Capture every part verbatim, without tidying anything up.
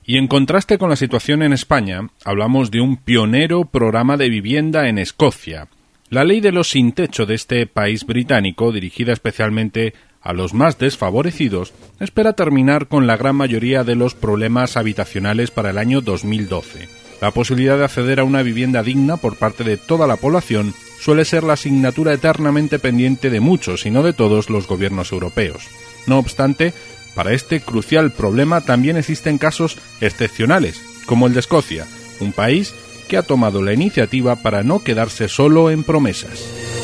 Y en contraste con la situación en España, hablamos de un pionero programa de vivienda en Escocia. La ley de los sin techo de este país británico, dirigida especialmente a los más desfavorecidos, espera terminar con la gran mayoría de los problemas habitacionales para el año dos mil doce. La posibilidad de acceder a una vivienda digna por parte de toda la población suele ser la asignatura eternamente pendiente de muchos, y no de todos, los gobiernos europeos. No obstante, para este crucial problema también existen casos excepcionales, como el de Escocia, un país que ha tomado la iniciativa para no quedarse solo en promesas.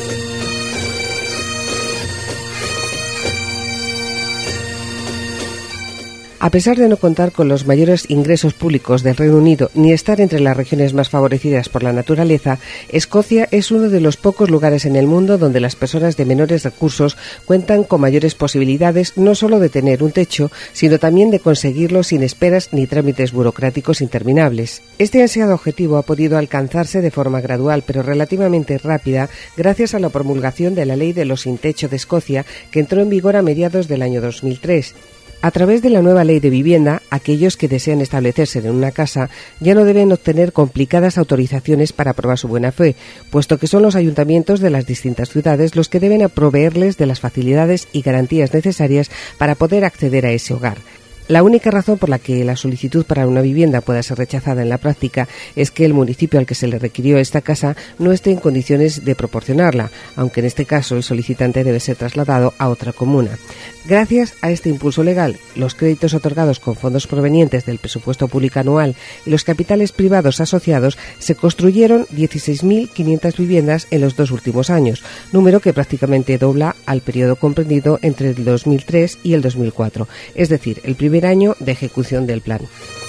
A pesar de no contar con los mayores ingresos públicos del Reino Unido ni estar entre las regiones más favorecidas por la naturaleza, Escocia es uno de los pocos lugares en el mundo donde las personas de menores recursos cuentan con mayores posibilidades no solo de tener un techo, sino también de conseguirlo sin esperas ni trámites burocráticos interminables. Este ansiado objetivo ha podido alcanzarse de forma gradual pero relativamente rápida gracias a la promulgación de la Ley de los sin techo de Escocia, que entró en vigor a mediados del año dos mil tres. A través de la nueva ley de vivienda, aquellos que desean establecerse en una casa ya no deben obtener complicadas autorizaciones para probar su buena fe, puesto que son los ayuntamientos de las distintas ciudades los que deben proveerles de las facilidades y garantías necesarias para poder acceder a ese hogar. La única razón por la que la solicitud para una vivienda pueda ser rechazada en la práctica es que el municipio al que se le requirió esta casa no esté en condiciones de proporcionarla, aunque en este caso el solicitante debe ser trasladado a otra comuna. Gracias a este impulso legal, los créditos otorgados con fondos provenientes del presupuesto público anual y los capitales privados asociados se construyeron dieciséis mil quinientas viviendas en los dos últimos años, número que prácticamente dobla al periodo comprendido entre el dos mil tres y el dos mil cuatro, es decir, el primer año de ejecución del plan.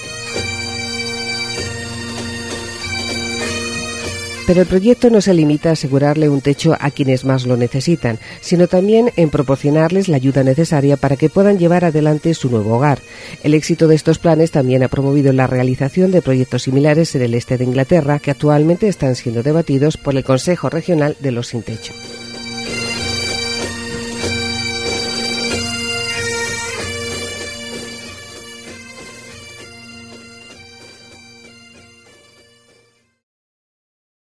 Pero el proyecto no se limita a asegurarle un techo a quienes más lo necesitan, sino también en proporcionarles la ayuda necesaria para que puedan llevar adelante su nuevo hogar. El éxito de estos planes también ha promovido la realización de proyectos similares en el este de Inglaterra, que actualmente están siendo debatidos por el Consejo Regional de los Sin Techo.